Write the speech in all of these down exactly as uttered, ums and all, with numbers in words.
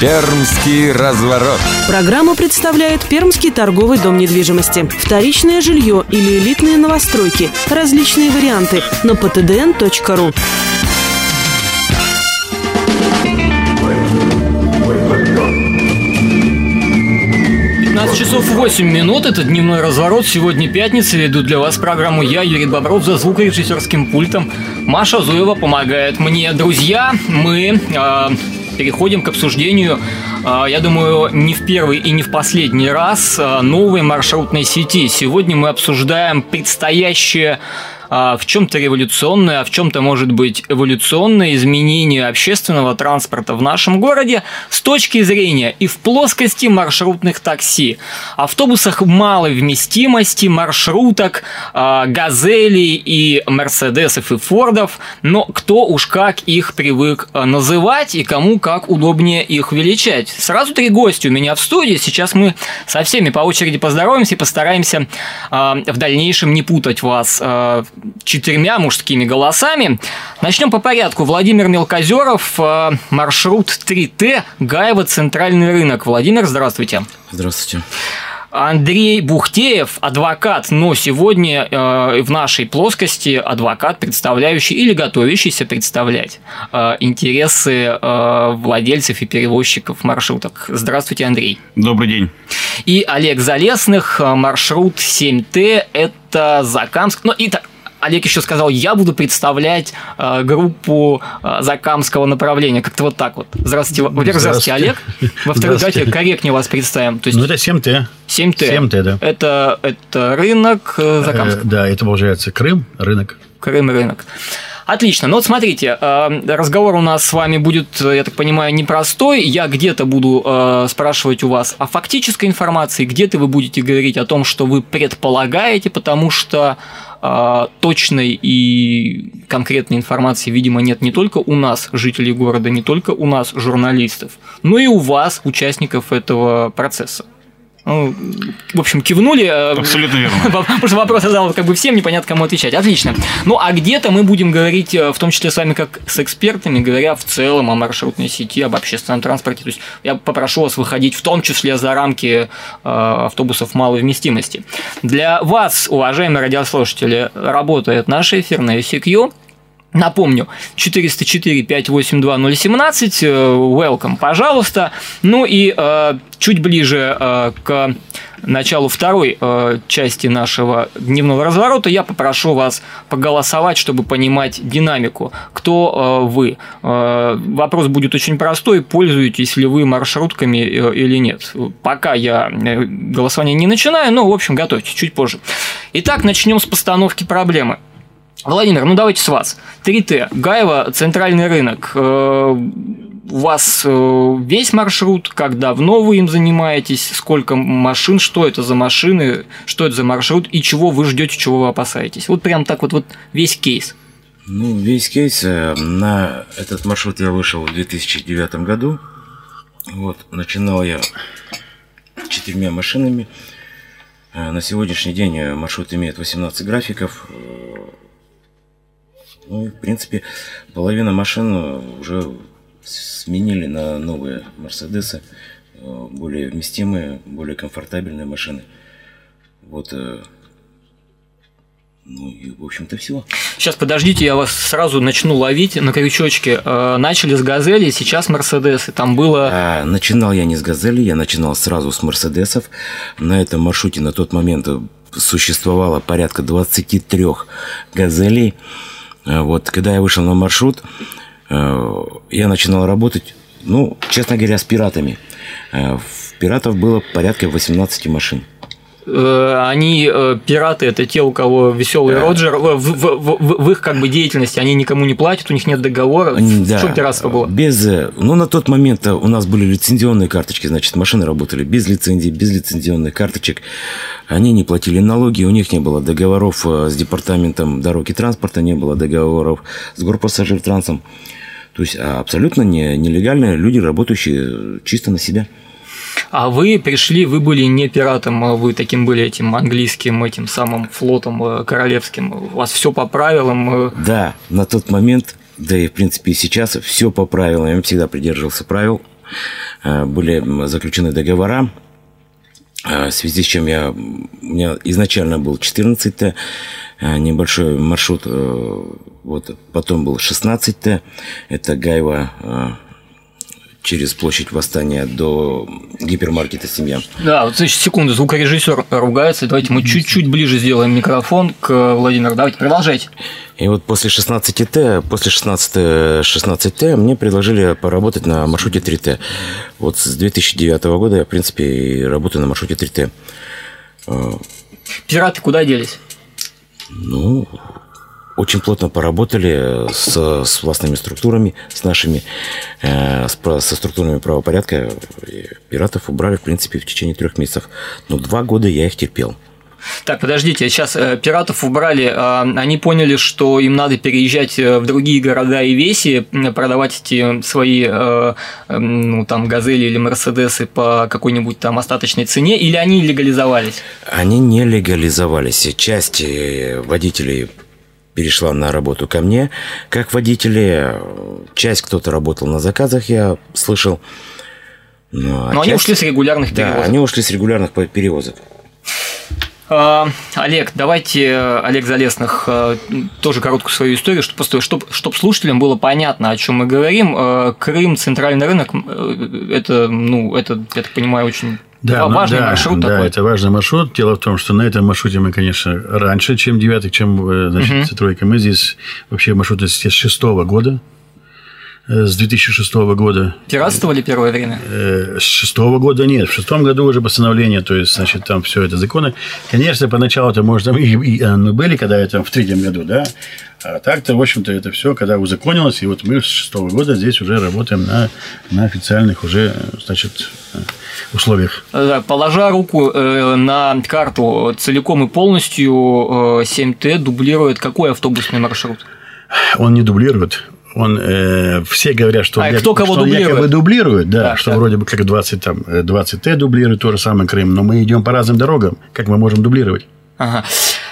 Пермский разворот. Программу представляет Пермский торговый дом недвижимости. Вторичное жилье или элитные новостройки. Различные варианты на пэ тэ дэ эн точка ру. пятнадцать часов восемь минут, это дневной разворот. Сегодня пятница, веду для вас программу я, Юрий Бобров, за звукорежиссерским пультом. Маша Зуева помогает мне. Друзья, мы э, переходим к обсуждению, э, я думаю, не в первый и не в последний раз, э, новой маршрутной сети. Сегодня мы обсуждаем предстоящее в чем-то революционное, а в чем-то, может быть, эволюционное изменение общественного транспорта в нашем городе с точки зрения и в плоскости маршрутных такси, автобусах малой вместимости, маршруток, газелей и мерседесов и фордов, но кто уж как их привык называть и кому как удобнее их величать. Сразу три гостя у меня в студии, сейчас мы со всеми по очереди поздороваемся и постараемся в дальнейшем не путать вас четырьмя мужскими голосами. Начнем по порядку. Владимир Мелкозеров, маршрут три тэ, Гаево, Центральный рынок. Владимир, здравствуйте. Здравствуйте. Андрей Бухтеев, адвокат, но сегодня э, в нашей плоскости адвокат, представляющий или готовящийся представлять э, интересы э, владельцев и перевозчиков маршруток. Здравствуйте, Андрей. Добрый день. И Олег Залесных, маршрут семь тэ, это Закамск. Ну, и так. Олег еще сказал, я буду представлять э, группу э, закамского направления. Как-то вот так вот. Здравствуйте. Во-первых, здравствуйте, Олег. Во-вторых, давайте корректнее вас представим. То есть, ну, это семь тэ. семь тэ. семь тэ, да. Это, это рынок э, Закамск. Э, да, это получается Крым, рынок. Крым, рынок. Отлично. Ну вот смотрите, разговор у нас с вами будет, я так понимаю, непростой. Я где-то буду спрашивать у вас о фактической информации, где-то вы будете говорить о том, что вы предполагаете, потому что точной и конкретной информации, видимо, нет не только у нас, жителей города, не только у нас, журналистов, но и у вас, участников этого процесса. Ну, в общем, кивнули. Абсолютно верно. Потому что вопрос задал как бы всем, непонятно, кому отвечать. Отлично. Ну, а где-то мы будем говорить, в том числе с вами, как с экспертами, говоря в целом о маршрутной сети, об общественном транспорте. То есть я попрошу вас выходить в том числе за рамки автобусов малой вместимости. Для вас, уважаемые радиослушатели, работает наш эфир на ай си кью. Напомню, четыреста четыре пятьсот восемьдесят два ноль семнадцать, welcome, пожалуйста. Ну и э, чуть ближе э, к началу второй э, части нашего дневного разворота я попрошу вас поголосовать, чтобы понимать динамику. Кто э, вы? Э, вопрос будет очень простой, пользуетесь ли вы маршрутками э, или нет. Пока я голосование не начинаю, но, в общем, готовьтесь чуть позже. Итак, начнем с постановки проблемы. Владимир, ну давайте с вас. три тэ, Гаево, Центральный рынок. У вас весь маршрут, как давно вы им занимаетесь, сколько машин, что это за машины, что это за маршрут и чего вы ждете, чего вы опасаетесь? Вот прям так вот, вот весь кейс. Ну, весь кейс, на этот маршрут я вышел в две тысячи девятом году. Вот, начинал я четырьмя машинами. На сегодняшний день маршрут имеет восемнадцать графиков. Ну и, в принципе, половина машин уже сменили на новые Мерседесы, более вместимые, более комфортабельные машины. Вот, ну и, в общем-то, все. Сейчас, подождите, я вас сразу начну ловить на крючочке. Начали с «Газели», сейчас «Мерседесы». Там было... А, начинал я не с «Газели», я начинал сразу с «Мерседесов». На этом маршруте на тот момент существовало порядка двадцати трёх «Газелей». Вот, когда я вышел на маршрут, я начинал работать, ну, честно говоря, с пиратами. Пиратов было порядка восемнадцати машин. Они, пираты, это те, у кого веселый Роджер, в, в, в, в их как бы деятельности они никому не платят, у них нет договора. Да. В чем пиратство было? Без, ну, на тот момент у нас были лицензионные карточки, значит, машины работали без лицензии, без лицензионных карточек. Они не платили налоги, у них не было договоров с департаментом дорог и транспорта, не было договоров с Горпассажиртрансом. То есть абсолютно не, нелегальные люди, работающие чисто на себя. А вы пришли, вы были не пиратом, вы таким были этим английским, этим самым флотом королевским. У вас все по правилам. Да, на тот момент, да и в принципе и сейчас все по правилам. Я всегда придерживался правил. были заключены договора, в связи с чем я, у меня изначально был четырнадцать Т, небольшой маршрут, вот, потом был шестнадцать Т, это Гаево через площадь Восстания до гипермаркета «Семья». Да, вот секунду, звукорежиссер ругается, давайте мы чуть-чуть ближе сделаем микрофон к Владимиру, давайте, продолжайте. И вот после шестнадцать Т, после шестнадцать Т мне предложили поработать на маршруте три Т. Вот с две тысячи девятого года я, в принципе, работаю на маршруте три Т. Пираты куда делись? Ну, очень плотно поработали с, с властными структурами, с нашими, э, с, со структурами правопорядка. И пиратов убрали, в принципе, в течение трех месяцев. Но два года я их терпел. Так, подождите, сейчас э, пиратов убрали, э, они поняли, что им надо переезжать в другие города и веси, продавать эти свои, э, э, ну, там, газели или мерседесы по какой-нибудь там остаточной цене, или они легализовались? Они не легализовались. Часть водителей перешла на работу ко мне как водители. Часть кто-то работал на заказах, я слышал. Ну, а Но часть... они ушли с регулярных перевозок. Да, они ушли с регулярных перевозок. А, Олег, давайте, Олег Залесных, тоже короткую свою историю, чтобы чтоб, чтоб слушателям было понятно, о чем мы говорим. Крым, центральный рынок, это, ну, это, я так понимаю, очень... Да, важный да, маршрут да, такой. это важный маршрут. Дело в том, что на этом маршруте мы, конечно, раньше, чем девятый, чем, значит, uh-huh. тройка. Мы здесь вообще маршрут с шестого года. С две тысячи шестого года. Пиратствовали первое время? С шестого года нет. В шестом году уже постановление, то есть, значит, там все это законы. Конечно, поначалу это, может, там и, и мы были, когда это в третьем году, да. А так-то, в общем-то, это все, когда узаконилось, и вот мы с шестого года здесь уже работаем на, на официальных уже, значит, условиях. Положа руку на карту, целиком и полностью семь Т дублирует какой автобусный маршрут? Он не дублирует. Он, э, все говорят, что, а он, кто кого что он якобы дублирует, да, да, что так. Вроде бы как двадцать, там, двадцать Т дублирует, то же самое Крым, но мы идем по разным дорогам, как мы можем дублировать? Ага.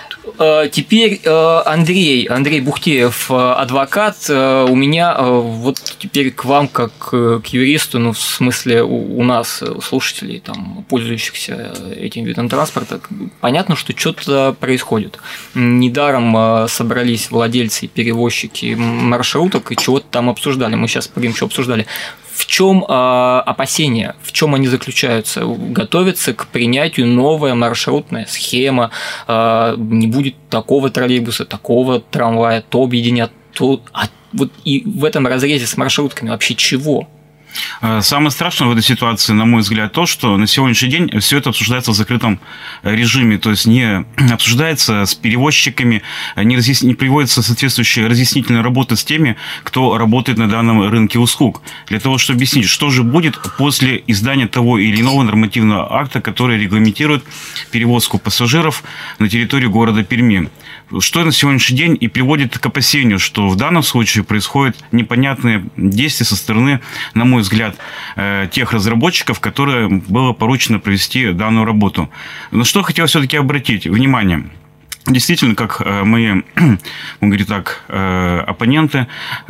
Теперь Андрей, Андрей Бухтеев, адвокат. У меня вот теперь к вам, как к юристу, ну, в смысле у нас, слушателей, там, пользующихся этим видом транспорта, понятно, что что-то происходит. Недаром собрались владельцы и перевозчики маршруток и чего-то там обсуждали. Мы сейчас поговорим, что обсуждали. В чем э, опасения, в чем они заключаются? Готовится к принятию новая маршрутная схема, э, не будет такого троллейбуса, такого трамвая, то объединят, то... А вот и в этом разрезе с маршрутками вообще чего? Самое страшное в этой ситуации, на мой взгляд, то, что на сегодняшний день все это обсуждается в закрытом режиме, то есть не обсуждается с перевозчиками, не, разъяс... не приводится соответствующая разъяснительная работа с теми, кто работает на данном рынке услуг, для того, чтобы объяснить, что же будет после издания того или иного нормативного акта, который регламентирует перевозку пассажиров на территории города Перми. Что на сегодняшний день и приводит к опасению, что в данном случае происходят непонятные действия со стороны, на мой взгляд, тех разработчиков, которые было поручено провести данную работу. На что хотел все-таки обратить внимание. Действительно, как мои, будем говорить так, оппоненты,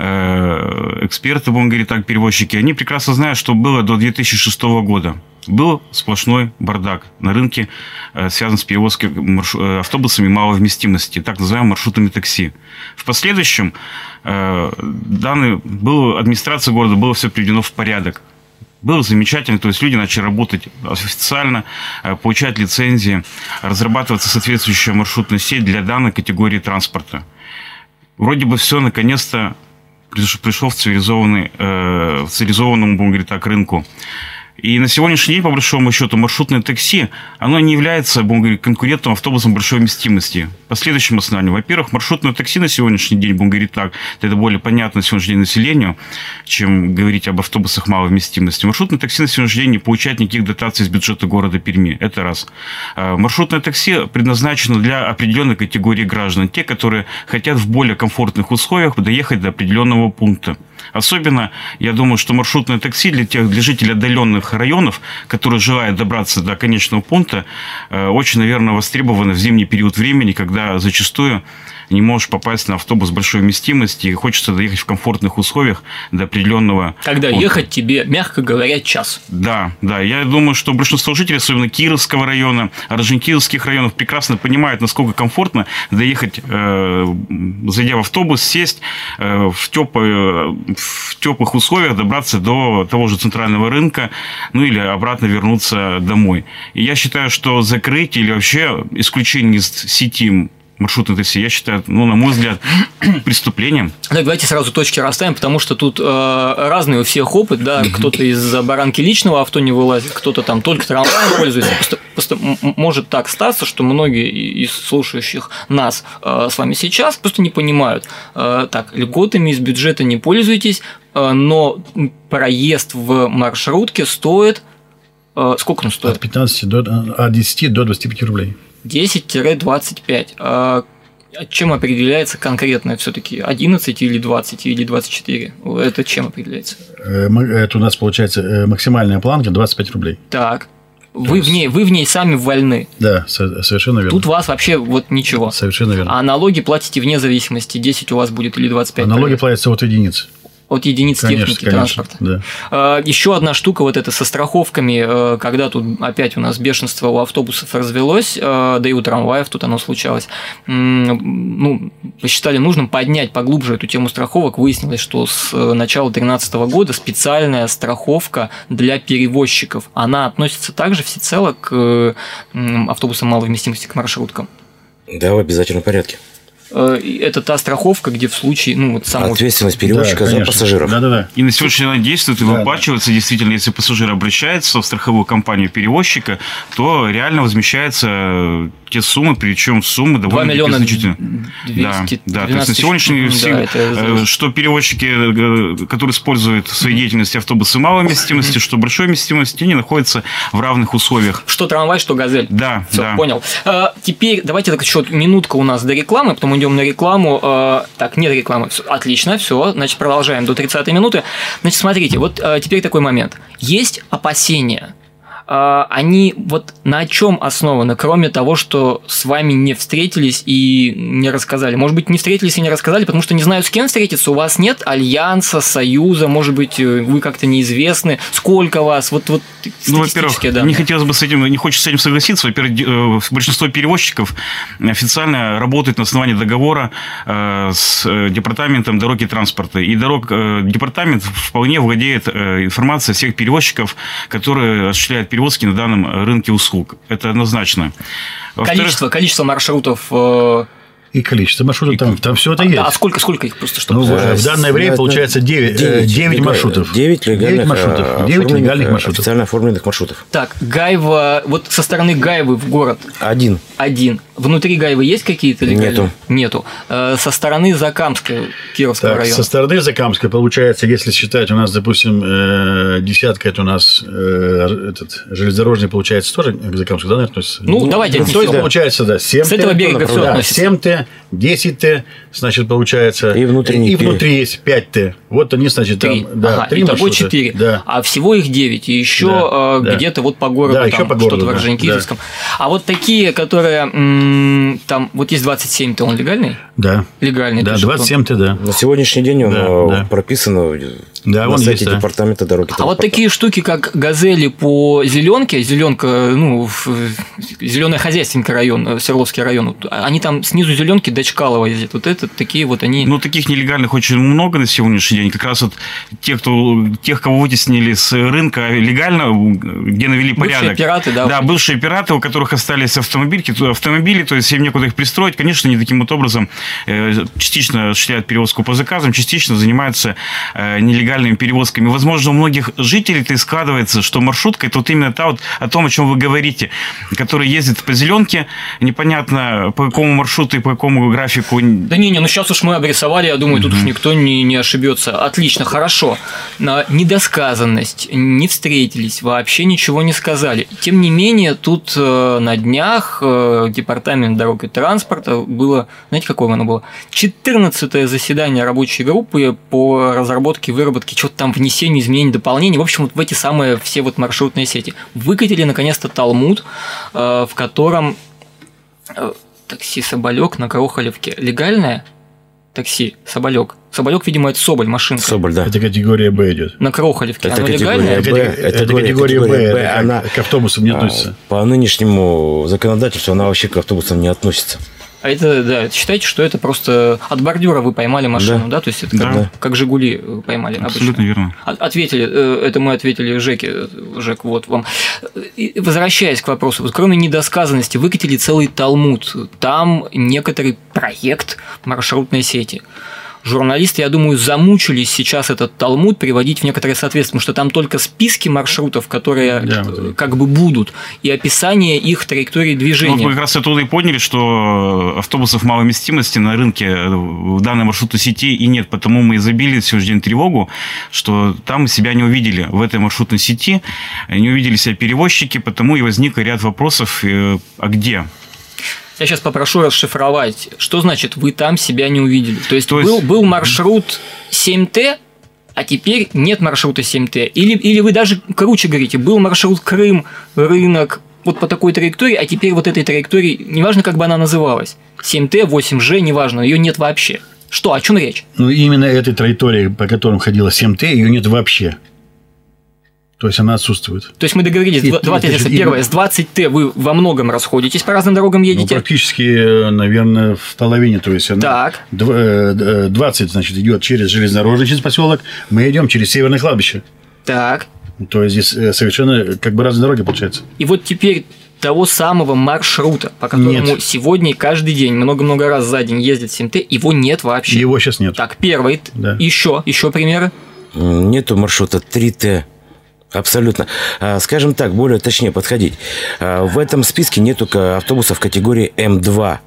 эксперты, будем говорить так, перевозчики, они прекрасно знают, что было до две тысячи шестого года. Был сплошной бардак на рынке, связан с перевозкой автобусами малой вместимости, так называемыми маршрутами такси. В последующем данный, был, администрация города было все приведено в порядок. Было замечательно, то есть люди начали работать официально, получать лицензии, разрабатываться соответствующая маршрутная сеть для данной категории транспорта. Вроде бы все наконец-то пришло в цивилизованный, в цивилизованному, будем говорить так, рынку. И на сегодняшний день, по большому счету, маршрутное такси, оно не является, будем говорить, конкурентом автобусом большой вместимости. По следующему основанию. Во-первых, маршрутное такси на сегодняшний день, будем говорить так, это более понятно на сегодняшний день населению, чем говорить об автобусах малой вместимости. Маршрутное такси на сегодняшний день не получает никаких дотаций из бюджета города Перми. Это раз. Маршрутное такси предназначено для определенной категории граждан. Те, которые хотят в более комфортных условиях доехать до определенного пункта. Особенно, я думаю, что маршрутное такси для тех, для жителей отдаленных районов, которые желают добраться до конечного пункта, очень, наверное, востребованы в зимний период времени, когда зачастую не можешь попасть на автобус большой вместимости, и хочется доехать в комфортных условиях до определенного. Когда пункта. ехать тебе, мягко говоря, час. Да, да. Я думаю, что большинство жителей, особенно Кировского района, Орджоникидзевских районов, прекрасно понимают, насколько комфортно доехать, э, зайдя в автобус, сесть э, в, теплые, в теплых условиях, добраться до того же центрального рынка, ну или обратно вернуться домой. И я считаю, что закрыть или вообще исключение из сети маршрутной такси, я считаю, ну, на мой взгляд, преступлением. Так, давайте сразу точки расставим, потому что тут э, разный у всех опыт, да, кто-то из-за баранки личного авто не вылазит, кто-то там только трамваем пользуется. Просто, просто может так статься, что многие из слушающих нас э, с вами сейчас просто не понимают. Э, так, льготами из бюджета не пользуйтесь, э, но проезд в маршрутке стоит... Э, сколько он стоит? От пятнадцати до, от десяти до двадцати пяти рублей. десять-двадцать пять. А чем определяется конкретно все-таки одиннадцать или двадцать или двадцать четыре? Это чем определяется? Это у нас получается максимальная планка двадцать пять рублей. Так. Вы есть... в ней, вы в ней сами вольны. Да, совершенно верно. Тут у вас вообще вот ничего. Совершенно верно. А налоги платите вне зависимости. десять у вас будет или двадцать пять? А налоги платятся от единиц. От единиц конечно, техники конечно, транспорта. Да. Еще одна штука вот эта со страховками, когда тут опять у нас бешенство у автобусов развелось, да и у трамваев тут оно случалось. Ну, посчитали нужным поднять поглубже эту тему страховок. Выяснилось, что с начала две тысячи тринадцатого года специальная страховка для перевозчиков, она относится также всецело к автобусам малой вместимости, к маршруткам. Да, в обязательном порядке. Это та страховка, где в случае, ну, вот самого... Ответственность перевозчика, да, за пассажиров. Да, да, да. И на сегодняшний день действует и да, выплачивается, да. Действительно, если пассажир обращается в страховую компанию перевозчика, то реально возмещаются те суммы, причем суммы довольно значительные. Да, да. То есть на сегодняшний день, да, что перевозчики, которые используют в своей деятельности автобусы малой вместимости, что большой вместимости, они находятся в равных условиях. Что трамвай, что газель. Да, все, да. Понял. А, теперь давайте так еще минутка у нас до рекламы, потом идем на рекламу. А, так, нет рекламы. Все, отлично, все. Значит, продолжаем до тридцатой минуты. Значит, смотрите, вот а, теперь такой момент. Есть опасения. Они вот на чем основаны, кроме того, что с вами не встретились и не рассказали? Может быть, не встретились и не рассказали, потому что не знают, с кем встретиться. У вас нет альянса, союза, может быть, вы как-то неизвестны. Сколько вас? Вот, вот ну, во-первых, данные. Не хотелось бы с этим, не хочется с этим согласиться. Во-первых, большинство перевозчиков официально работают на основании договора с департаментом дороги и транспорта. И дорог, департамент вполне владеет информацией всех перевозчиков, которые осуществляют перевозки на данном рынке услуг. Это однозначно. Количество, количество маршрутов... Э... И количество маршрутов, там, там все это а, есть. Да, а сколько, сколько их просто? Чтобы... Ну, в данное время получается девять, девять маршрутов. девять легальных, маршрутов. девять легальных маршрутов. Официально оформленных маршрутов. Так, Гаева, вот со стороны Гаевы в город. Один. Один. Внутри Гаевы есть какие-то легальные? Нету. Нету. Э, со стороны Закамска, Кировского так, района. Со стороны Закамска, получается, если считать, у нас, допустим, э, десятка, это у нас э, этот, железнодорожный, получается, тоже к Закамску, да, наверное, относится? Ну, ну давайте. То есть, да. Получается, да, семь Т. С этого берега все да, относится. семь Т, десять Т, значит, получается. И внутри, и внутри есть пять Т. Вот они, значит, три. там, да, ага, три итого маршрута. четыре. Да. А всего их девять. И еще да, э, да. где-то вот по городу, да, там, по городу что-то в Орджоникидзевском. Да. А вот такие, которые м- там, вот есть двадцать семь Т, он легальный? Да. Легальный. Да, двадцать семь Т, да. На сегодняшний день он да, да. прописан да, на сайте есть, департамента да. дороги. А вот такие штуки, как газели по зеленке, зеленка, ну, зеленый хозяйственный район, Свердловский район, они там снизу зеленки до Чкалова ездят. Вот это такие вот они. Ну, таких нелегальных очень много на сегодняшний день. Как раз вот те, кто, тех, кого вытеснили с рынка легально, где навели порядок. Бывшие пираты, да. Да, бывшие пираты, у которых остались автомобили, автомобили, то есть им некуда их пристроить. Конечно, они таким вот образом частично осуществляют перевозку по заказам, частично занимаются нелегальными перевозками. Возможно, у многих жителей-то и складывается, что маршрутка – это вот именно та вот о том, о чем вы говорите, который ездит по зеленке, непонятно по какому маршруту и по какому графику. Да не, не, ну сейчас уж мы обрисовали, я думаю, тут уж никто не, не ошибется. Отлично, хорошо. Недосказанность, не встретились, вообще ничего не сказали. Тем не менее, тут на днях департамент дорог и транспорта было, знаете, какое оно было? четырнадцатое заседание рабочей группы по разработке, выработке, что-то там внесению, изменений, дополнений, в общем, вот в эти самые все вот маршрутные сети. Выкатили, наконец-то, талмуд, в котором... такси «Соболек» на Крохолевке легальное? Такси «Соболек». «Соболек», видимо, это Соболь, машинка. Соболь, да. Это категория Б идет. На Крохолевке. Это Оно категория легальное? Б. Это, это категория, категория Б, категория Б, это она к автобусам не относится. По нынешнему законодательству она вообще к автобусам не относится. А это, да, считайте, что это просто от бордюра вы поймали машину, да? Да. То есть это Да. как, как «Жигули» поймали Абсолютно обычно. верно. От- Ответили, э, это мы ответили Жеке. Жек, вот вам. И возвращаясь к вопросу, вот кроме недосказанности, выкатили целый талмуд. Там некоторый проект маршрутной сети. Журналисты, я думаю, замучились сейчас этот талмуд приводить в некоторое соответствие, потому что там только списки маршрутов, которые Да, вот это. как бы будут, и описание их траектории Ну, движения. вот мы как раз оттуда и поняли, что автобусов малой вместимости на рынке в данной маршрутной сети и нет. Потому мы и забили сегодня день тревогу, что там себя не увидели в этой маршрутной сети, не увидели себя перевозчики, потому и возник ряд вопросов, э, а где? Я сейчас попрошу расшифровать, что значит вы там себя не увидели. То есть, То есть- был, был маршрут семь Т, а теперь нет маршрута семь Т. Или, или вы даже круче говорите, был маршрут Крым, рынок, вот по такой траектории, а теперь вот этой траектории, неважно, как бы она называлась, семь Т, восемь Ж, неважно, ее нет вообще. Что, о чем речь? Ну, именно этой траектории, по которым ходила семь Т, ее нет вообще. То есть она отсутствует. То есть мы договорились, И- два, два и- тезиса. и- Первое, с двадцать Т вы во многом расходитесь, по разным дорогам Ну, едете. практически, наверное, в половине. То есть она Так. дв- э, двадцать, значит, идет через железнодорожный через поселок, мы идем через Северное кладбище. Так. То есть здесь э, совершенно как бы разные дороги получается. И вот теперь того самого маршрута, по которому Нет. сегодня и каждый день много-много раз за день ездит семь Т, его нет вообще. Его сейчас нет. Так, первый. Да. Еще, еще примеры. Нету маршрута три Т. Абсолютно. А, Скажем так, более точнее подходить. А, В этом списке нету ка- автобусов категории М два.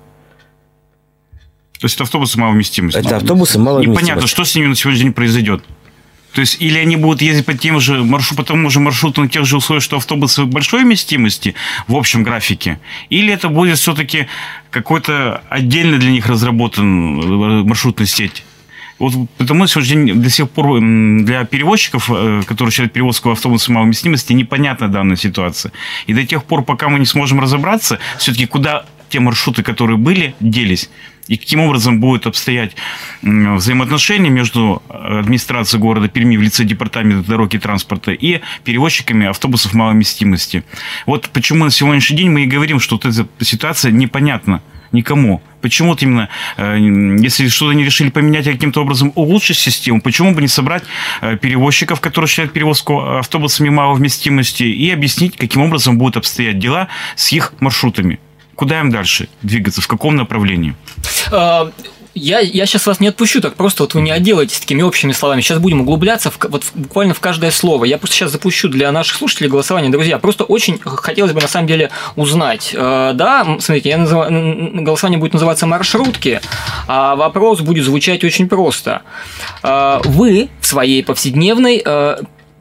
То есть это автобусы малой вместимости. Это автобусы малой Непонятно, вместимости. что с ними на сегодняшний день произойдет. То есть, или они будут ездить по тем же маршруту, по тому же маршруту на тех же условиях, что автобусы большой вместимости в общем графике, или это будет все-таки какой-то отдельно для них разработан э, маршрутная сеть. Вот потому сегодня до сих пор м, для перевозчиков, э, которые считают перевозку автобуса малой вместимости, непонятна данная ситуация. И до тех пор, пока мы не сможем разобраться, все-таки куда те маршруты, которые были, делись, и каким образом будет обстоять м, взаимоотношения между администрацией города Перми в лице департамента дороги и транспорта и перевозчиками автобусов малой вместимости. Вот почему на сегодняшний день мы и говорим, что вот эта ситуация непонятна никому. Почему вот именно, э, если что-то не решили поменять, а каким-то образом улучшить систему, почему бы не собрать э, перевозчиков, которые считают перевозку автобусами малой вместимости, и объяснить, каким образом будут обстоять дела с их маршрутами? Куда им дальше двигаться, в каком направлении? А, Я, я сейчас вас не отпущу, так просто вот вы не отделаетесь такими общими словами. Сейчас будем углубляться в, вот, в- буквально в каждое слово. Я просто сейчас запущу для наших слушателей голосование. Друзья, просто очень хотелось бы на самом деле узнать. Э, да, м, смотрите, я называ- н- голосование будет называться «Маршрутки», а вопрос будет звучать очень просто. Э, Вы в своей повседневной э,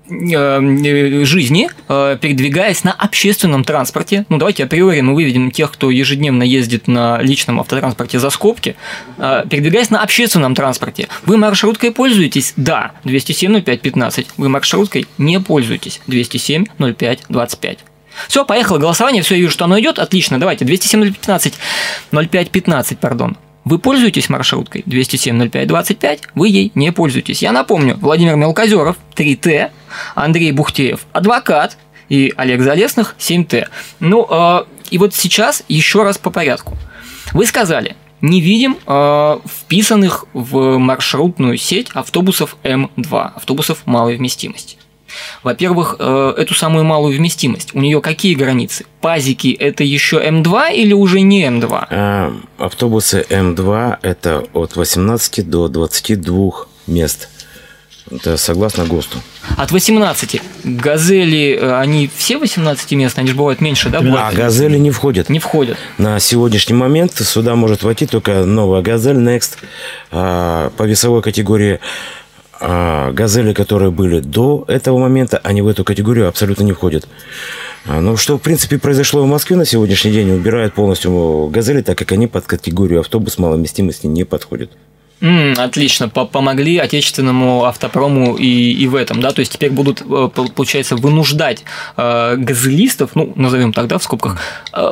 э, жизни, э, передвигаясь на общественном транспорте, ну давайте априори мы выведем тех, кто ежедневно ездит на личном автотранспорте за скобки, э, передвигаясь на общественном транспорте, вы маршруткой пользуетесь? Да, двести семь ноль пять пятнадцать. Вы маршруткой не пользуетесь? двести семь ноль пять двадцать пять. Все, поехало голосование, все, я вижу, что оно идет, отлично, давайте, двести семь ноль пятнадцать, ноль пять пятнадцать, пардон. Вы пользуетесь маршруткой двести семь ноль пять двадцать пять, вы ей не пользуетесь. Я напомню, Владимир Мелкозеров, три Т, Андрей Бухтеев, адвокат, и Олег Залесных, семь Т. Ну, э, и вот сейчас еще раз по порядку. Вы сказали, не видим э, вписанных в маршрутную сеть автобусов М два, автобусов малой вместимости. Во-первых, э, эту самую малую вместимость, у нее какие границы? Пазики – это еще М два или уже не М два? А, автобусы М два – это от восемнадцати до двадцати двух мест. Это согласно ГОСТу. От восемнадцати. Газели, э, они все восемнадцать мест, они же бывают меньше, да? А бывают? «Газели» не входят. Не входят. На сегодняшний момент сюда может войти только новая «Газель Next». А, по весовой категории а, «Газели», которые были до этого момента, они в эту категорию абсолютно не входят. А, ну, что, в принципе, произошло в Москве на сегодняшний день, убирают полностью «Газели», так как они под категорию автобус малой вместимости не подходят. М, отлично, по- помогли отечественному автопрому и, и в этом, да, то есть теперь будут, э, получается, вынуждать э, газелистов, ну, назовем так, да, в скобках, э,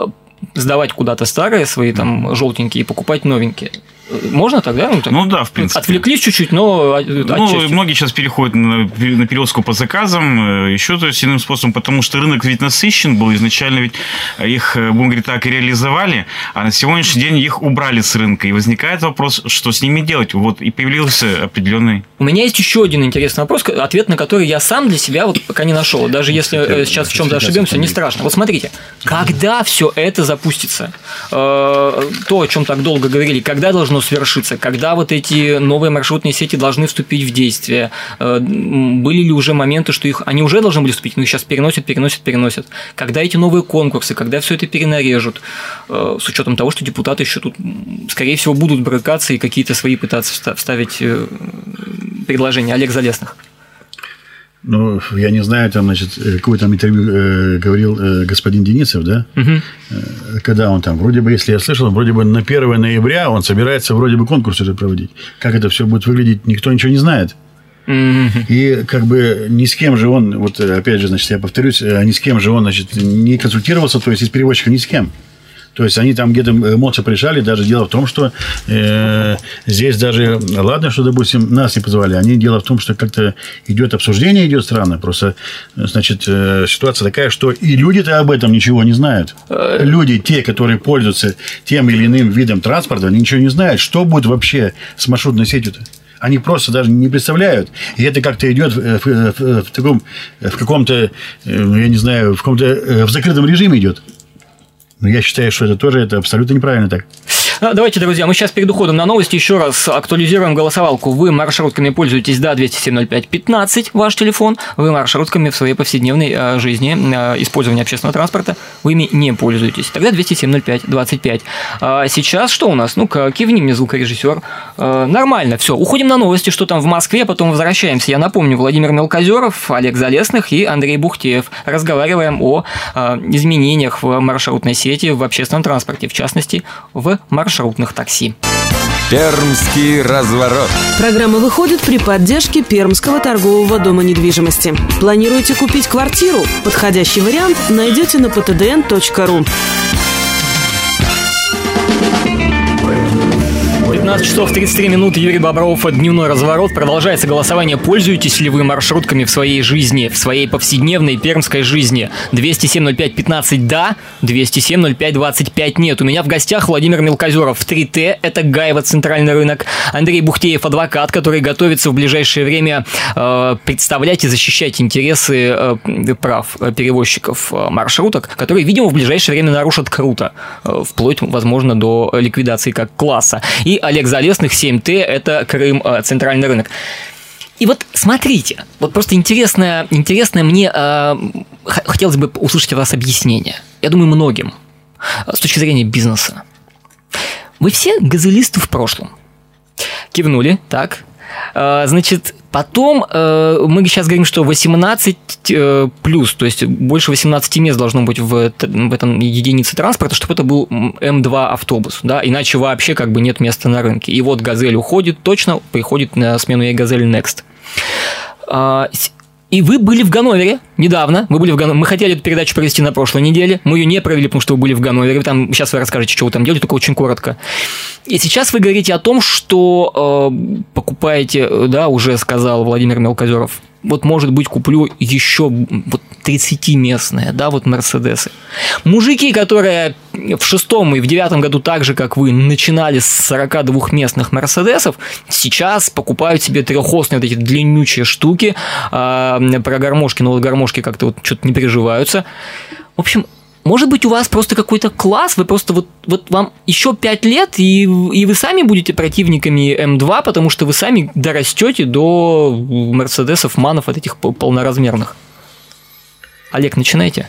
сдавать куда-то старые свои там желтенькие и покупать новенькие. Можно тогда? Ну, так, ну да, в принципе. Отвлеклись чуть-чуть, но ну, отчасти. Многие сейчас переходят на, на перевозку по заказам, еще то есть иным способом, потому что рынок ведь насыщен был изначально, ведь их, будем говорить так, и реализовали, а на сегодняшний день их убрали с рынка. И возникает вопрос, что с ними делать. Вот и появился определенный. У меня есть еще один интересный вопрос, ответ на который я сам для себя вот пока не нашел. Даже если сейчас в чем-то ошибемся, не страшно. Вот смотрите, когда все это запустится? То, о чем так долго говорили, когда должно свершиться, когда вот эти новые маршрутные сети должны вступить в действие, были ли уже моменты, что их они уже должны были вступить, но их сейчас переносят, переносят, переносят, когда эти новые конкурсы, когда все это перенарежут, с учетом того, что депутаты еще тут, скорее всего, будут брыкаться и какие-то свои пытаться вставить предложения. Олег Залесных. Ну, я не знаю, там, значит, какое там интервью э, говорил э, господин Денисов, да? Угу. Э, когда он там, вроде бы, если я слышал, вроде бы на первое ноября он собирается вроде бы конкурс уже проводить. Как это все будет выглядеть, никто ничего не знает. Mm-hmm. И как бы ни с кем же он, вот опять же, значит, я повторюсь, ни с кем же он, значит, не консультировался, то есть из перевозчика ни с кем. То есть они там где-то эмоции пришали. Даже дело в том, что э, здесь даже, ладно, что, допустим, нас не позвали. Они дело в том, что как-то идет обсуждение, идет странно. Просто, значит, э, ситуация такая, что и люди-то об этом ничего не знают. Люди, те, которые пользуются тем или иным видом транспорта, они ничего не знают, что будет вообще с маршрутной сетью-то. Они просто даже не представляют. И это как-то идет в, в, в, в таком, в каком-то, я не знаю, в каком-то в закрытом режиме идет. Но я считаю, что это тоже это абсолютно неправильно так. Давайте, друзья, мы сейчас перед уходом на новости еще раз актуализируем голосовалку. Вы маршрутками пользуетесь, да, двести семь ноль пять пятнадцать, ваш телефон. Вы маршрутками в своей повседневной жизни, использования общественного транспорта, вы ими не пользуетесь. Тогда двести семь ноль пять двадцать пять. А сейчас что у нас? Ну-ка, кивни мне, звукорежиссер. Нормально, все. Уходим на новости, что там в Москве, потом возвращаемся. Я напомню, Владимир Мелкозеров, Олег Залесных и Андрей Бухтеев. Разговариваем о изменениях в маршрутной сети, в общественном транспорте, в частности, в маршрутной маршрутных такси. Пермский разворот. Программа выходит при поддержке Пермского торгового дома недвижимости. Планируете купить квартиру? Подходящий вариант найдете на пэ тэ дэ эн точка ру. пятнадцать часов тридцать три минуты, Юрий Бобров, дневной разворот. Продолжается голосование. Пользуетесь ли вы маршрутками в своей жизни, в своей повседневной пермской жизни? двести семь ноль пять пятнадцать да, двести семь ноль пять двадцать пять нет. У меня в гостях Владимир Мелкозеров, три тэ, это Гаево, центральный рынок. Андрей Бухтеев, адвокат, который готовится в ближайшее время э, представлять и защищать интересы э, прав перевозчиков э, маршруток, которые, видимо, в ближайшее время нарушат круто, э, вплоть, возможно, до ликвидации как класса. И Олег Залесных, семь тэ, это Крым, центральный рынок. И вот смотрите, вот просто интересное, интересное мне э, хотелось бы услышать от вас объяснение. Я думаю, многим, с точки зрения бизнеса. Вы все газелисты в прошлом. Кивнули, так. Э, значит, потом э, мы сейчас говорим, что восемнадцать э, плюс, то есть больше восемнадцати мест должно быть в, в этом единице транспорта, чтобы это был эм два автобус, да, иначе вообще как бы нет места на рынке. И вот «Газель» уходит, точно приходит на смену ей «Газель Next». Э, И вы были в Ганновере недавно. Вы были в Ганновере. Мы хотели эту передачу провести на прошлой неделе. Мы ее не провели, потому что вы были в Ганновере. Там, сейчас вы расскажете, что вы там делали, только очень коротко. И сейчас вы говорите о том, что э, покупаете, да, уже сказал Владимир Мелкозеров, вот, может быть, куплю еще вот тридцатиместные, да, вот Мерседесы. Мужики, которые в шестом и в девятом году так же, как вы, начинали с сорокадвухместных Мерседесов, сейчас покупают себе трехосные вот эти длиннючие штуки, э, про гармошки, но вот гармошки как-то вот что-то не переживаются. В общем, может быть, у вас просто какой-то класс, вы просто вот, вот вам еще пять лет, и, и вы сами будете противниками эм два, потому что вы сами дорастете до Мерседесов, манов, от этих полноразмерных. Олег, начинайте.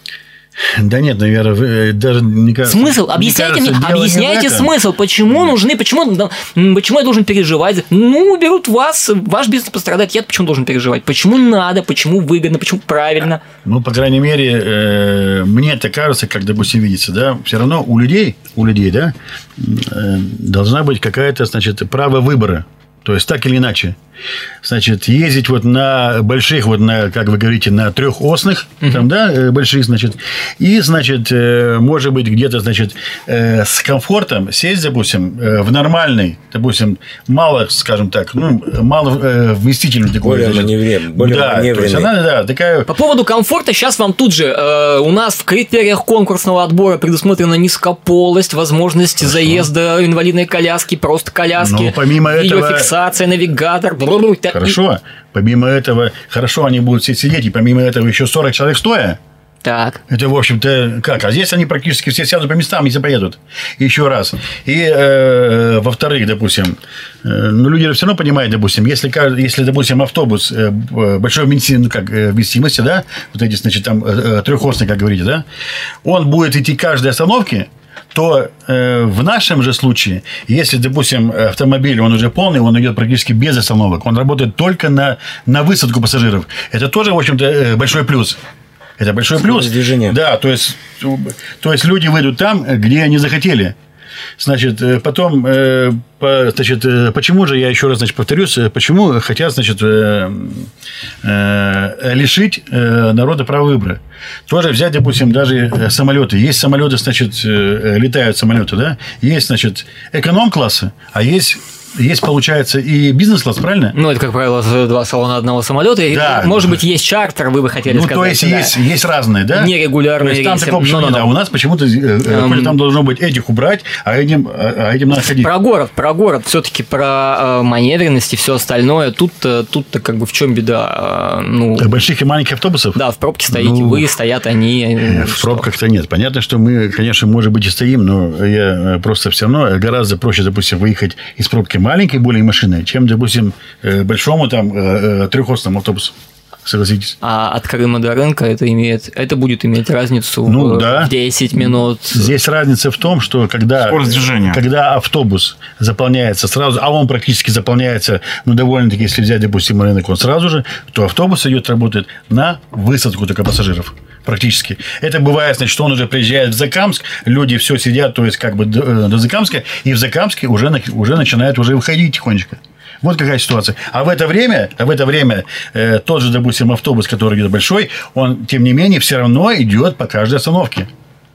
Да нет, наверное, даже не кажется. Смысл? Объясняйте мне, кажется, объясняйте смысл, почему нужны, почему, почему я должен переживать? Ну, берут вас, ваш бизнес пострадает, я почему должен переживать? Почему надо, почему выгодно, почему правильно? Ну, по крайней мере, э, мне это кажется, как, допустим, видится, да, все равно у людей, у людей, да, э, должна быть какая-то, значит, право выбора. То есть, так или иначе. Значит, ездить вот на больших, вот на, как вы говорите, на трехосных, uh-huh. там, да, больших, значит, и, значит, может быть, где-то, значит, с комфортом сесть, допустим, в нормальный, допустим, мало, скажем так, ну, мало вместительный такой. Более маневренный. Более да, маневренный. То есть, она, да, такая... По поводу комфорта, сейчас вам тут же, э, у нас в критериях конкурсного отбора предусмотрена низкополость, возможность Хорошо. заезда инвалидной коляски, просто коляски, Но помимо этого... фиксация, навигатор. Хорошо. Помимо этого, хорошо, они будут все сидеть, и помимо этого еще сорок человек стоя. Так. Это, в общем-то, как? А здесь они практически все сядут по местам, если поедут. Еще раз. И, э, во-вторых, допустим, э, ну, люди все равно понимают, допустим, если, если допустим, автобус э, большой вместимости, ну, как, э, вместимости, да, вот эти, значит, там, э, трехосный, как говорите, да, он будет идти к каждой остановке, то э, в нашем же случае, если, допустим, автомобиль, он уже полный, он идет практически без остановок, он работает только на, на высадку пассажиров. Это тоже, в общем-то, большой плюс. Это большой плюс. Движение. Да, то есть, то есть, люди выйдут там, где они захотели. Значит, потом, э, по, значит, почему же, я еще раз, значит, повторюсь, почему хотят, значит, э, э, лишить э, народа права выбора. Тоже взять, допустим, даже самолеты. Есть самолеты, значит, э, летают самолеты, да? Есть, значит, эконом-классы, а есть... Есть, получается, и бизнес-класс, правильно? Ну, это, как правило, два салона одного самолета. Да. Может быть, есть чартер, вы бы хотели ну, сказать. Ну, то есть, да. есть, есть разные, да? Нерегулярные рейсы. Там такого но, но, нет. А у нас почему-то um, там должно быть этих убрать, а этим, а этим надо ходить. Про город, про город, все-таки про э, маневренность и все остальное. Тут-то, тут-то как бы в чем беда? Э, ну, больших и маленьких автобусов? Да, в пробке стоите ну, вы, стоят они. В что? Пробках-то нет. Понятно, что мы, конечно, может быть, и стоим, но я просто все равно гораздо проще, допустим, выехать из пробки маленькой более машины, чем, допустим, большому там трехосному автобусу. Согласитесь. А от Крыма до рынка это имеет, это будет иметь разницу ну, в, да. в десять минут. Здесь разница в том, что когда, когда автобус заполняется сразу, а он практически заполняется, ну, довольно-таки, если взять, допустим, рынок, он сразу же, то автобус идет, работает на высадку только пассажиров. Практически. Это бывает, значит, что он уже приезжает в Закамск, люди все сидят, то есть, как бы до, до Закамска, и в Закамске уже, уже начинают уже выходить тихонечко. Вот какая ситуация. А в это время, а в это время э, тот же, допустим, автобус, который идет большой, он, тем не менее, все равно идет по каждой остановке.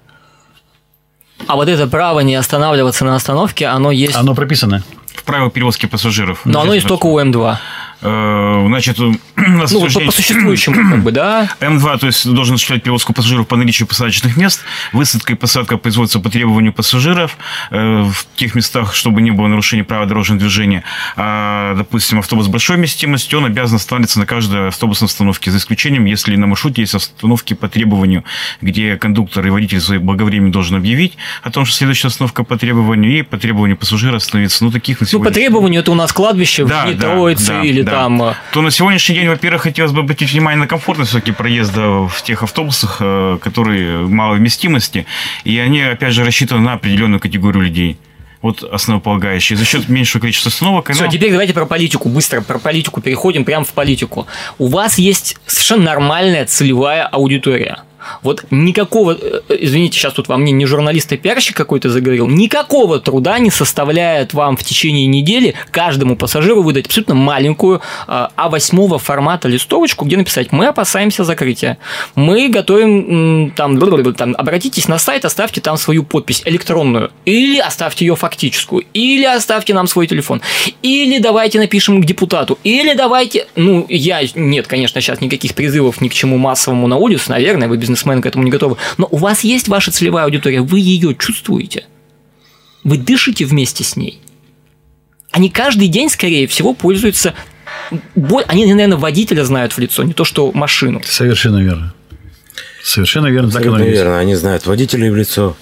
А вот это право не останавливаться на остановке, оно есть... Оно прописано. В правилах перевозки пассажиров. Но оно есть только у эм два. Значит, у нас ну, по, по существующему, как бы, да. эм два, то есть, должен осуществлять перевозку пассажиров по наличию посадочных мест. Высадка и посадка производится по требованию пассажиров в тех местах, чтобы не было нарушения правил дорожного движения. А, допустим, автобус большой вместимости, он обязан останавливаться на каждой автобусной остановке, за исключением, если на маршруте есть остановки по требованию, где кондуктор и водитель заблаговременно должен объявить о том, что следующая остановка по требованию, и по требованию пассажира остановиться. Ну, таких на сегодня... Ну, по требованию это у нас кладбище да, в да, Троице да, или да. там... То на сегодняшний день, во-первых, хотелось бы обратить внимание на комфортность все-таки проезда в тех автобусах, которые малой вместимости, и они, опять же, рассчитаны на определенную категорию людей. Вот основополагающие. За счет меньшего количества остановок. Все, оно... теперь давайте про политику. Быстро про политику переходим прямо в политику. У вас есть совершенно нормальная целевая аудитория. Вот никакого, извините, сейчас тут во мне не журналист, а пиарщик какой-то заговорил, никакого труда не составляет вам в течение недели каждому пассажиру выдать абсолютно маленькую а восемь формата листовочку, где написать: мы опасаемся закрытия, мы готовим, там, там, обратитесь на сайт, оставьте там свою подпись электронную, или оставьте ее фактическую, или оставьте нам свой телефон, или давайте напишем к депутату, или давайте, ну, я, нет, конечно, сейчас никаких призывов ни к чему массовому на улицу, наверное, вы бизнесмен к этому не готовы. Но у вас есть ваша целевая аудитория, вы ее чувствуете, вы дышите вместе с ней. Они каждый день, скорее всего, пользуются... Они, наверное, водителя знают в лицо, не то что машину. Совершенно верно. Совершенно верно. Совершенно так верно. Они знают водителей в лицо.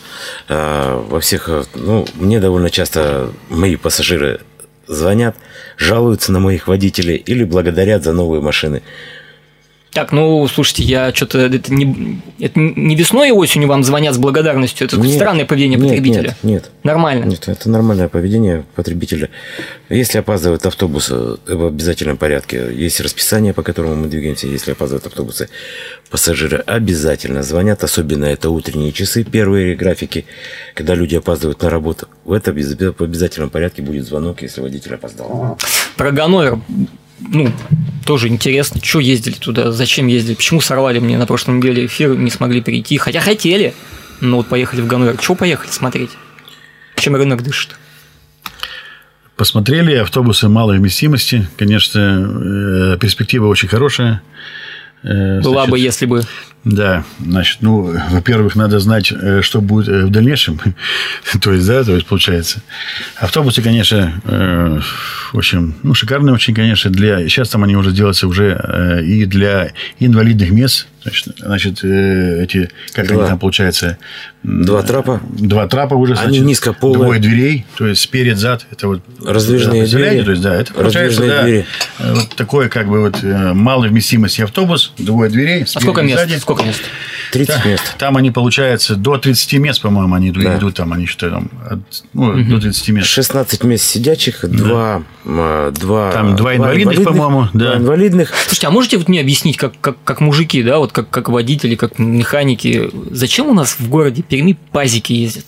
Во всех... Ну, мне довольно часто мои пассажиры звонят, жалуются на моих водителей или благодарят за новые машины. Так, ну, слушайте, я что-то... Это не, это не весной и осенью вам звонят с благодарностью? Это нет, странное поведение потребителя? Нет, нет. Нормально? Нет, это нормальное поведение потребителя. Если опаздывают автобусы, в обязательном порядке. Есть расписание, по которому мы двигаемся. Если опаздывают автобусы, пассажиры обязательно звонят. Особенно это утренние часы, первые графики, когда люди опаздывают на работу. В этом в обязательном порядке будет звонок, если водитель опоздал. Про Ганновер, ну, тоже интересно, что ездили туда, зачем ездили, почему сорвали мне на прошлой неделе эфир, не смогли прийти, хотя хотели, но вот поехали в Ганновер. Чего поехали смотреть? Чем рынок дышит? Посмотрели автобусы малой вместимости. Конечно, перспектива очень хорошая. Была Значит, бы, если бы... Да, значит, ну, во-первых, надо знать, что будет в дальнейшем. то есть, да, то есть, получается. Автобусы, конечно, э, в общем, ну, шикарные очень, конечно, для... Сейчас там они уже делаются уже э, и для инвалидных мест. Значит, значит э, эти, как Два. они там, получается... Два трапа. Два трапа уже, Они значит, низкополые. двое дверей, то есть, сперед, зад. Это вот... Раздвижные двери. То есть, да, это получается, Раздвижные да, двери. вот такой, как бы, вот, э, малой вместимости автобус, двое дверей. А сколько мест? Сзади. Сколько мест? тридцать Да, мест. там они, получается, до тридцати мест, по-моему, они идут, Да. идут там, они что там, от, ну, угу. до тридцати мест. шестнадцать мест сидячих, два, а, два, Там два инвалидных, по-моему, да. Два инвалидных. Слушайте, а можете вот мне объяснить, как, как, как мужики, да, вот как, как водители, как механики, зачем у нас в городе Перми пазики ездят?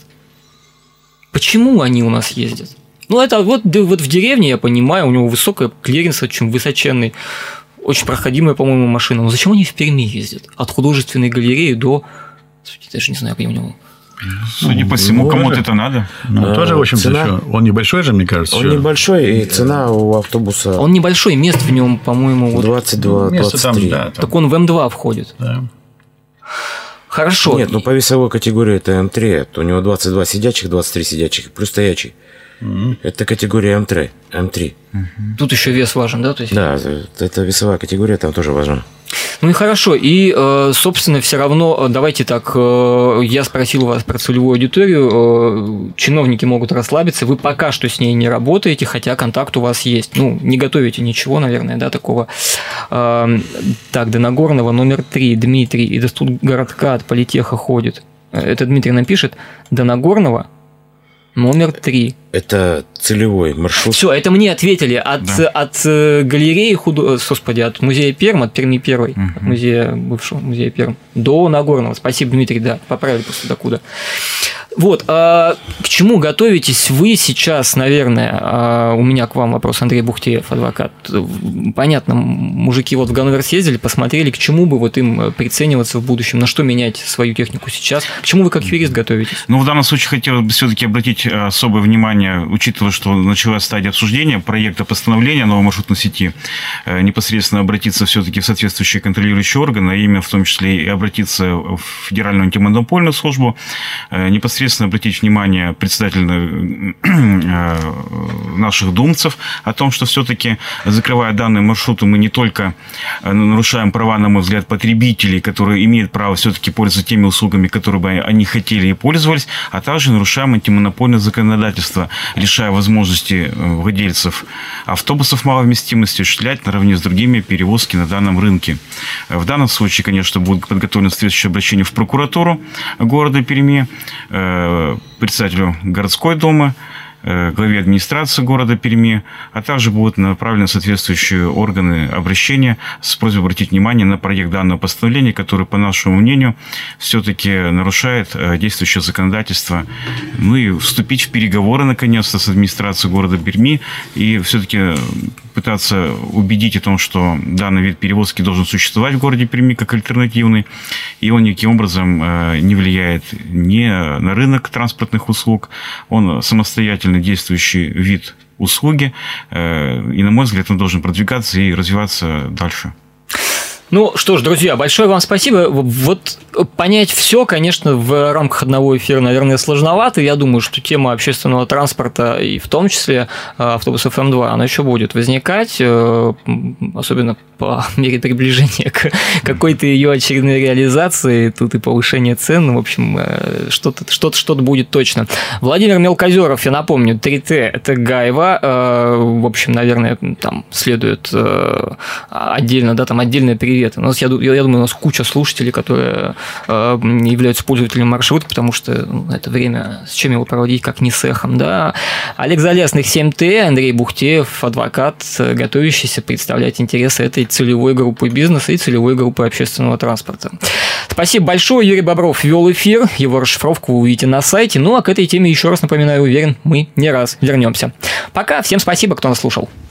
Почему они у нас ездят? Ну, это вот, да, вот в деревне, я понимаю, у него высокая клиренс, очень высоченный, очень проходимая, по-моему, машина. Но зачем они в Перми ездят? От художественной галереи до... Я даже не знаю, где у него... Судя по всему, ну, кому-то же. это надо. Ну, А, тоже, в общем-то, цена? еще. Он небольшой же, мне кажется. Он еще. небольшой, и цена у автобуса Он небольшой, мест в нем, по-моему, вот... двадцать два Место двадцать там, три. да, там, Так он в эм два входит. да. Хорошо. Нет, ну по весовой категории это эм три. Это у него двадцать два сидячих, двадцать три сидячих, плюс стоячий. Mm-hmm. Это категория эм три. эм три. Mm-hmm. Тут еще вес важен, да? То есть... Да, это весовая категория, там тоже важна. Ну и хорошо, и, собственно, все равно, давайте так, я спросил вас про целевую аудиторию, чиновники могут расслабиться, вы пока что с ней не работаете, хотя контакт у вас есть, ну, не готовите ничего, наверное, да, такого. Так, до Нагорного номер три, Дмитрий, и до Студгородка от Политеха ходит. Это Дмитрий напишет, до Нагорного номер три. Это целевой маршрут. Все, это мне ответили от, Да. от галереи худо... Господи, от музея Перм, от Перми первой, Угу. от музея бывшего музея Перм до Нагорного. Спасибо, Дмитрий, да, поправили просто докуда. Вот, а к чему готовитесь вы сейчас, наверное? А у меня к вам вопрос, Андрей Бухтеев, адвокат. Понятно, мужики вот в Ганновер съездили, посмотрели, к чему бы вот им прицениваться в будущем, на что менять свою технику сейчас, к чему вы как юрист готовитесь? Ну, в данном случае хотелось бы все-таки обратить особое внимание, учитывая, что началась стадия обсуждения проекта постановления новой маршрутной сети, непосредственно обратиться все-таки в соответствующие контролирующие органы, а именно в том числе и обратиться в Федеральную антимонопольную службу, непосредственно обратить внимание председателя наших думцев о том, что все-таки, закрывая данные маршруты, мы не только нарушаем права, на мой взгляд, потребителей, которые имеют право все-таки пользоваться теми услугами, которые бы они хотели и пользовались, а также нарушаем антимонопольное законодательство, лишая возможности владельцев автобусов малой вместимости осуществлять наравне с другими перевозки на данном рынке. В данном случае, конечно, будет подготовлено соответствующее обращение в прокуратуру города Перми, председателю городской думы, главе администрации города Перми, а также будут направлены соответствующие органы обращения с просьбой обратить внимание на проект данного постановления, который, по нашему мнению, все-таки нарушает действующее законодательство. Ну и вступить в переговоры, наконец-то, с администрацией города Перми и все-таки пытаться убедить о том, что данный вид перевозки должен существовать в городе Перми как альтернативный, и он никаким образом не влияет ни на рынок транспортных услуг, он самостоятельно действующий вид услуги, и, на мой взгляд, он должен продвигаться и развиваться дальше. Ну что ж, друзья, большое вам спасибо. Вот понять все, конечно, в рамках одного эфира, наверное, сложновато. Я думаю, что тема общественного транспорта, и в том числе автобусов эм два, она еще будет возникать, особенно по мере приближения к какой-то ее очередной реализации. Тут и повышение цен, в общем, что-то, что-то, что-то будет точно. Владимир Мелкозеров, я напомню, три тэ – это Гаева. В общем, наверное, там следует отдельно, да, там отдельное привет. У нас, я, я думаю, у нас куча слушателей, которые э, являются пользователями маршрута, потому что ну, это время, с чем его проводить, как не с эхом, да. Олег Залесных, семь тэ, Андрей Бухтеев, адвокат, готовящийся представлять интересы этой целевой группы бизнеса и целевой группы общественного транспорта. Спасибо большое. Юрий Бобров вел эфир, его расшифровку вы увидите на сайте. Ну, а к этой теме, еще раз напоминаю, уверен, мы не раз вернемся. Пока, всем спасибо, кто нас слушал.